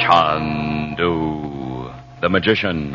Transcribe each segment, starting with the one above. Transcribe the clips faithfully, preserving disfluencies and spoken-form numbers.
Chandu, the magician.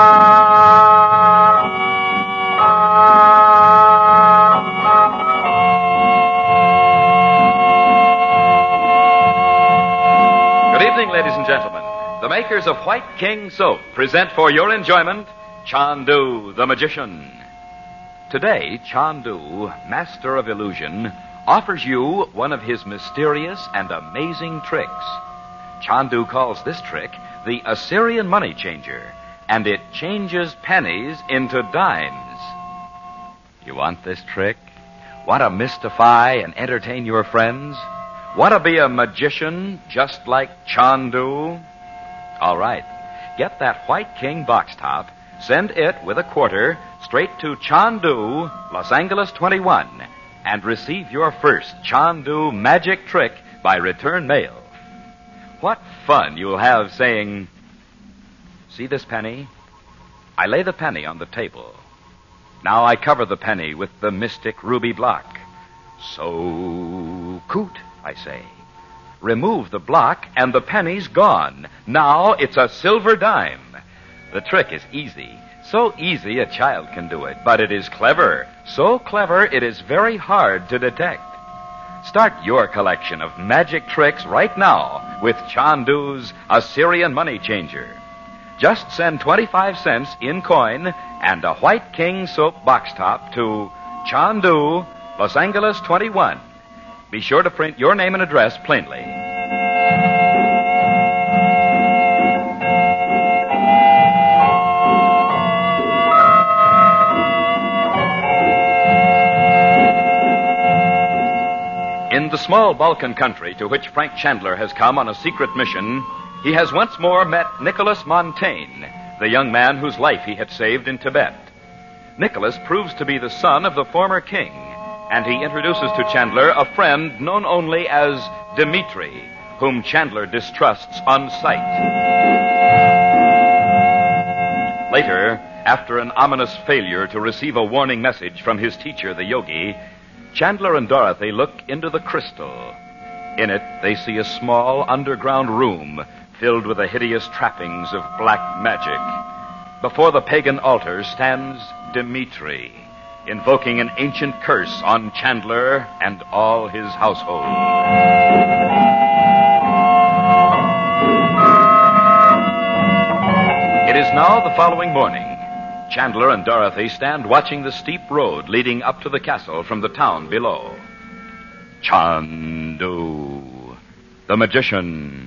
Good evening, ladies and gentlemen. The makers of White King Soap present for your enjoyment Chandu, the magician. Today, Chandu, master of illusion, offers you one of his mysterious and amazing tricks. Chandu calls this trick the Assyrian money changer, and it changes pennies into dimes. You want this trick? Want to mystify and entertain your friends? Want to be a magician just like Chandu? All right. Get that White King box top, send it with a quarter straight to Chandu, Los Angeles twenty-one, and receive your first Chandu magic trick by return mail. What fun you'll have saying, "See this penny? I lay the penny on the table. Now I cover the penny with the mystic ruby block. So coot, I say. Remove the block and the penny's gone. Now it's a silver dime." The trick is easy. So easy a child can do it, but it is clever. So clever it is very hard to detect. Start your collection of magic tricks right now with Chandu's Assyrian money changer. Just send twenty-five cents in coin and a White King Soap box top to Chandu, Los Angeles twenty-one. Be sure to print your name and address plainly. In the small Balkan country to which Frank Chandler has come on a secret mission, he has once more met Nicholas Montaigne, the young man whose life he had saved in Tibet. Nicholas proves to be the son of the former king, and he introduces to Chandler a friend known only as Dmitri, whom Chandler distrusts on sight. Later, after an ominous failure to receive a warning message from his teacher, the yogi, Chandler and Dorothy look into the crystal. In it, they see a small underground room filled with the hideous trappings of black magic. Before the pagan altar stands Dmitri, invoking an ancient curse on Chandler and all his household. It is now the following morning. Chandler and Dorothy stand watching the steep road leading up to the castle from the town below. Chandu, the magician.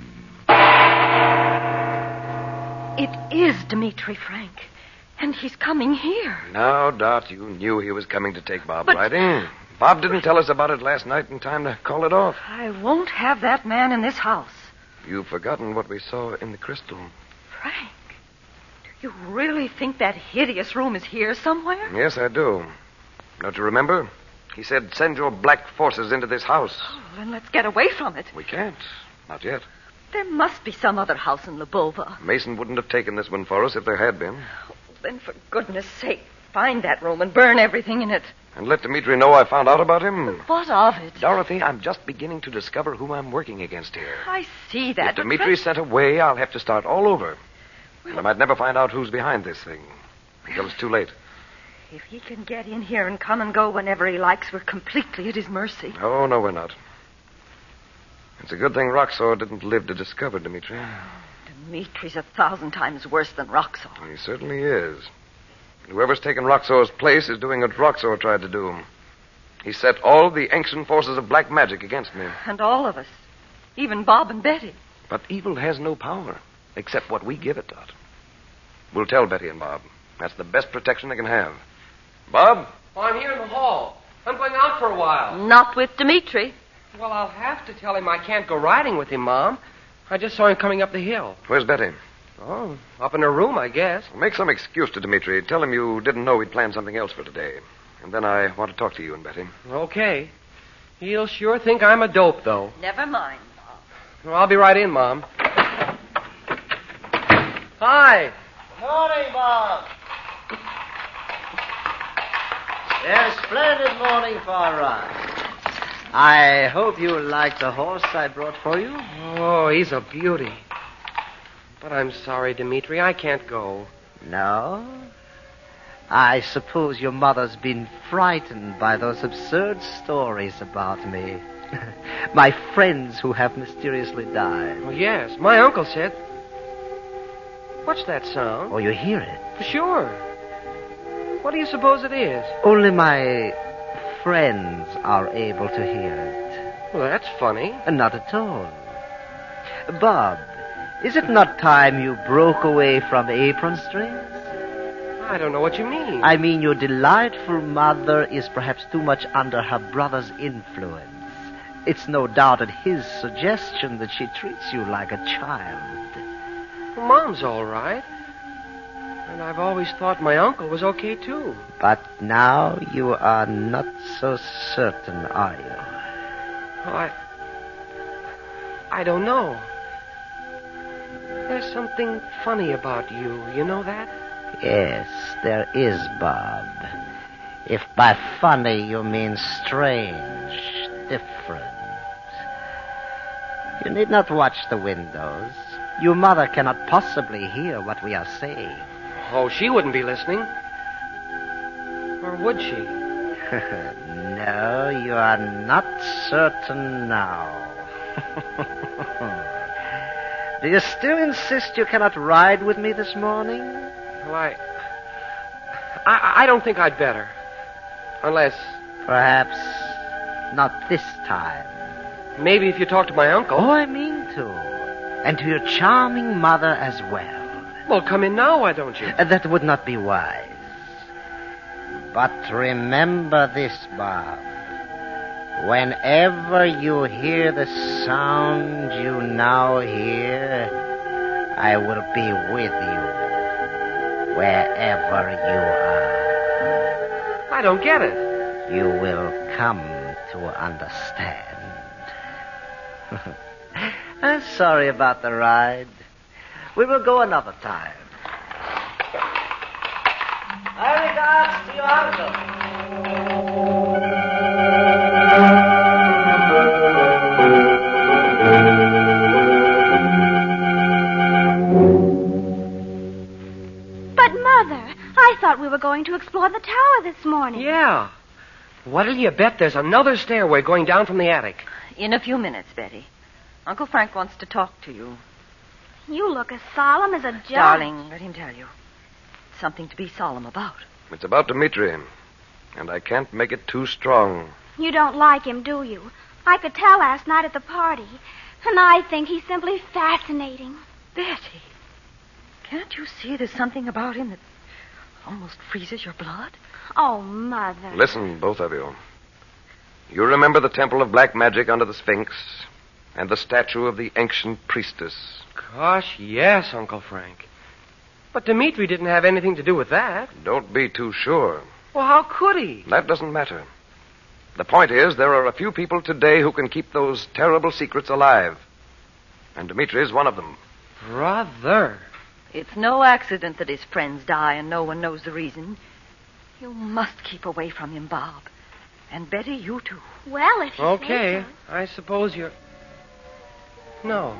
It is Dmitri, Frank. And he's coming here. No doubt you knew he was coming to take Bob But... riding. Bob didn't tell us about it last night in time to call it off. I won't have that man in this house. You've forgotten what we saw in the crystal. Frank, do you really think that hideous room is here somewhere? Yes, I do. Don't you remember? He said, send your black forces into this house. Oh, then let's get away from it. We can't. Not yet. There must be some other house in Lubova. Mason wouldn't have taken this one for us if there had been. Oh, then for goodness sake, find that room and burn everything in it. And let Dmitri know I found out about him. What of it? Dorothy, I'm just beginning to discover who I'm working against here. I see that. If Dmitri's sent away, I'll have to start all over. Well, and I might never find out who's behind this thing until it's too late. If he can get in here and come and go whenever he likes, we're completely at his mercy. Oh, no, we're not. It's a good thing Roxor didn't live to discover Dmitri. Dmitri's a thousand times worse than Roxor. He certainly is. Whoever's taken Roxor's place is doing what Roxor tried to do. He set all the ancient forces of black magic against me. And all of us. Even Bob and Betty. But evil has no power, except what we give it, Dot. We'll tell Betty and Bob. That's the best protection they can have. Bob? Well, I'm here in the hall. I'm going out for a while. Not with Dmitri. Well, I'll have to tell him I can't go riding with him, Mom. I just saw him coming up the hill. Where's Betty? Oh, up in her room, I guess. Make some excuse to Dmitri. Tell him you didn't know we'd planned something else for today. And then I want to talk to you and Betty. Okay. He'll sure think I'm a dope, though. Never mind, Bob. Well, I'll be right in, Mom. Hi. Morning, Bob. Yes, splendid morning for a ride. I hope you like the horse I brought for you. Oh, he's a beauty. But I'm sorry, Dimitri. I can't go. No? I suppose your mother's been frightened by those absurd stories about me. My friends who have mysteriously died. Well, yes. My uncle said... What's that sound? Oh, you hear it? Sure. What do you suppose it is? Only my friends are able to hear it. Well, that's funny. Not at all. Bob, is it not time you broke away from apron strings? I don't know what you mean. I mean, your delightful mother is perhaps too much under her brother's influence. It's no doubt at his suggestion that she treats you like a child. Well, Mom's all right. And I've always thought my uncle was okay, too. But now you are not so certain, are you? Well, I... I don't know. There's something funny about you. You know that? Yes, there is, Bob. If by funny you mean strange, different. You need not watch the windows. Your mother cannot possibly hear what we are saying. Oh, she wouldn't be listening. Or would she? No, you are not certain now. Do you still insist you cannot ride with me this morning? Well, I... I, I don't think I'd better. Unless... Perhaps not this time. Maybe if you talk to my uncle. Oh, I mean to. And to your charming mother as well. Well, come in now, why don't you? Uh, that would not be wise. But remember this, Bob. Whenever you hear the sound you now hear, I will be with you, wherever you are. I don't get it. You will come to understand. I'm sorry about the ride. We will go another time. My regards to your uncle. But, Mother, I thought we were going to explore the tower this morning. Yeah. What'll you bet there's another stairway going down from the attic? In a few minutes, Betty. Uncle Frank wants to talk to you. You look as solemn as a judge. Darling, let him tell you. It's something to be solemn about. It's about Dimitri, and I can't make it too strong. You don't like him, do you? I could tell last night at the party. And I think he's simply fascinating. Betty, can't you see there's something about him that almost freezes your blood? Oh, Mother. Listen, both of you. You remember the Temple of Black Magic under the Sphinx and the statue of the ancient priestess? Gosh, yes, Uncle Frank. But Dimitri didn't have anything to do with that. Don't be too sure. Well, how could he? That doesn't matter. The point is, there are a few people today who can keep those terrible secrets alive. And Dimitri is one of them. Brother. It's no accident that his friends die and no one knows the reason. You must keep away from him, Bob. And Betty, you too. Well, if you Okay, say so. I suppose you're... No.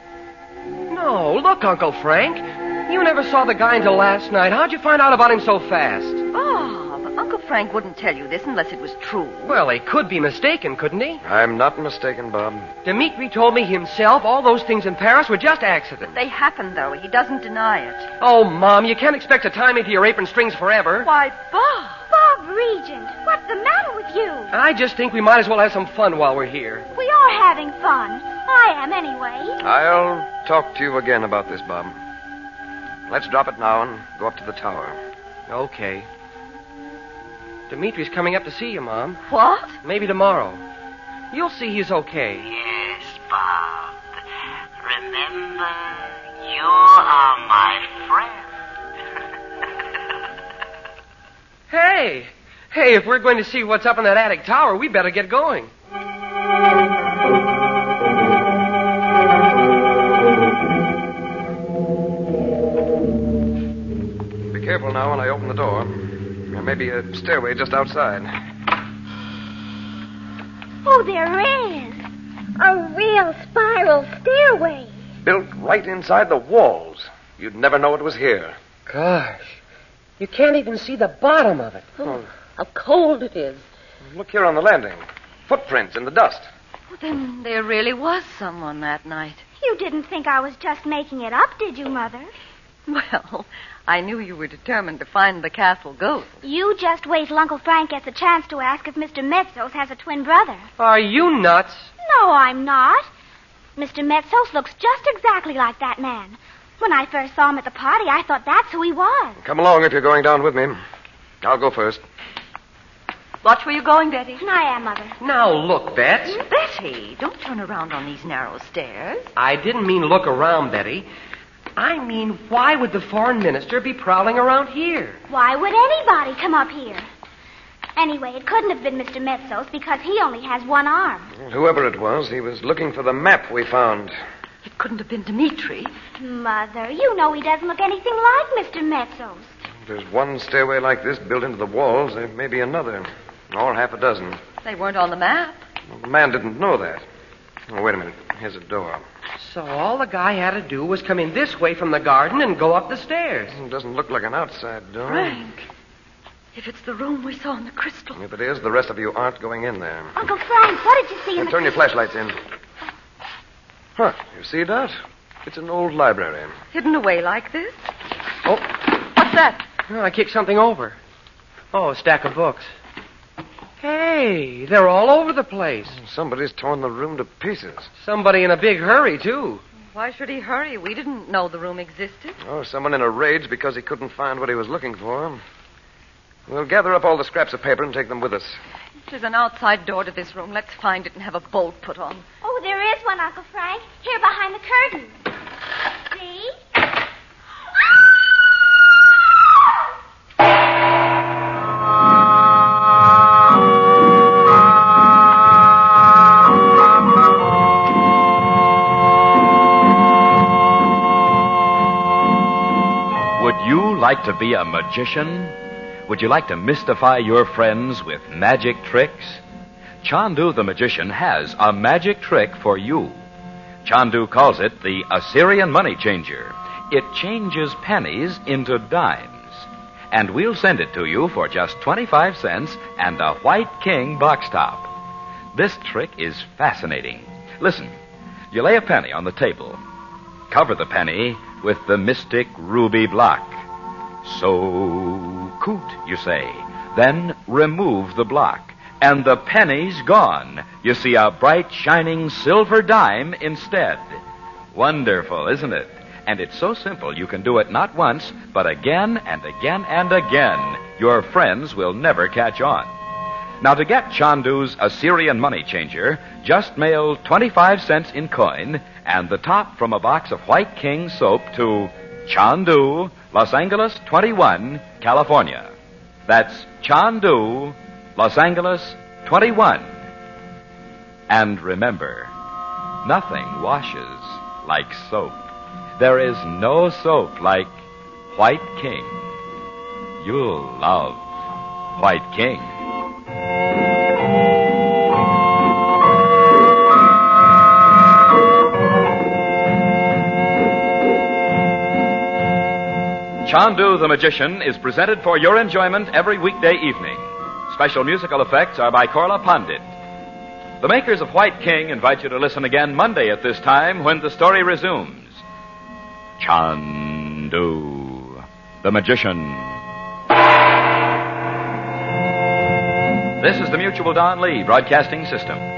No, look, Uncle Frank. You never saw the guy until last night. How'd you find out about him so fast? Bob, Uncle Frank wouldn't tell you this unless it was true. Well, he could be mistaken, couldn't he? I'm not mistaken, Bob. Dimitri told me himself all those things in Paris were just accidents. They happened, though. He doesn't deny it. Oh, Mom, you can't expect to tie me to your apron strings forever. Why, Bob! Bob Regent, what's the matter with you? I just think we might as well have some fun while we're here. We are having fun. I am, anyway. I'll talk to you again about this, Bob. Let's drop it now and go up to the tower. Okay. Dimitri's coming up to see you, Mom. What? Maybe tomorrow. You'll see he's okay. Yes, Bob. Remember, you are my friend. Hey! Hey, if we're going to see what's up in that attic tower, we better get going. Be careful now when I open the door. There may be a stairway just outside. Oh, there is. A real spiral stairway. built right inside the walls. You'd never know it was here. Gosh, you can't even see the bottom of it. Oh, how cold it is. Look here on the landing. Footprints in the dust. Well, then there really was someone that night. You didn't think I was just making it up, did you, Mother? Well, I knew you were determined to find the castle ghost. You just wait till Uncle Frank gets a chance to ask if Mister Metzos has a twin brother. Are you nuts? No, I'm not. Mister Metzos looks just exactly like that man. When I first saw him at the party, I thought that's who he was. Come along if you're going down with me. I'll go first. Watch where you're going, Betty. I am, Mother. Now, look, Bets. Betty, don't turn around on these narrow stairs. I didn't mean look around, Betty. I mean, why would the foreign minister be prowling around here? Why would anybody come up here? Anyway, it couldn't have been Mister Metzos because he only has one arm. Whoever it was, he was looking for the map we found. It couldn't have been Dimitri. Mother, you know he doesn't look anything like Mister Metzos. If there's one stairway like this built into the walls, there may be another. Or half a dozen. They weren't on the map. Well, the man didn't know that. Oh, wait a minute. Here's a door. So all the guy had to do was come in this way from the garden and go up the stairs. It doesn't look like an outside door. Frank, if it's the room we saw in the crystal. If it is, the rest of you aren't going in there. Uncle Frank, what did you see in And the... turn your flashlights in. Huh. You see that? It's an old library. Hidden away like this? Oh, What's that? oh, I kicked something over. Oh, a stack of books. Hey, they're all over the place. Somebody's torn the room to pieces. Somebody in a big hurry, too. Why should he hurry? We didn't know the room existed. Oh, someone in a rage because he couldn't find what he was looking for. We'll gather up all the scraps of paper and take them with us. There's an outside door to this room. Let's find it and have a bolt put on. Oh, there is one, Uncle Frank. Here behind the curtain. See? Would you like to be a magician? Would you like to mystify your friends with magic tricks? Chandu the magician has a magic trick for you. Chandu calls it the Assyrian money changer. It changes pennies into dimes. And we'll send it to you for just twenty-five cents and a white king box top. This trick is fascinating. Listen, you lay a penny on the table. Cover the penny with the mystic ruby block. So coot, you say. Then remove the block. And the penny's gone. You see a bright, shining silver dime instead. Wonderful, isn't it? And it's so simple you can do it not once, but again and again and again. Your friends will never catch on. Now, to get Chandu's Assyrian money changer, just mail twenty-five cents in coin and the top from a box of White King soap to Chandu, Los Angeles twenty-one, California. That's Chandu, Los Angeles twenty-one. And remember, nothing washes like soap. There is no soap like White King. You'll love White King. Chandu the Magician is presented for your enjoyment every weekday evening. Special musical effects are by Korla Pandit. The makers of White King invite you to listen again Monday at this time when the story resumes. Chandu the Magician. This is the Mutual Don Lee Broadcasting System.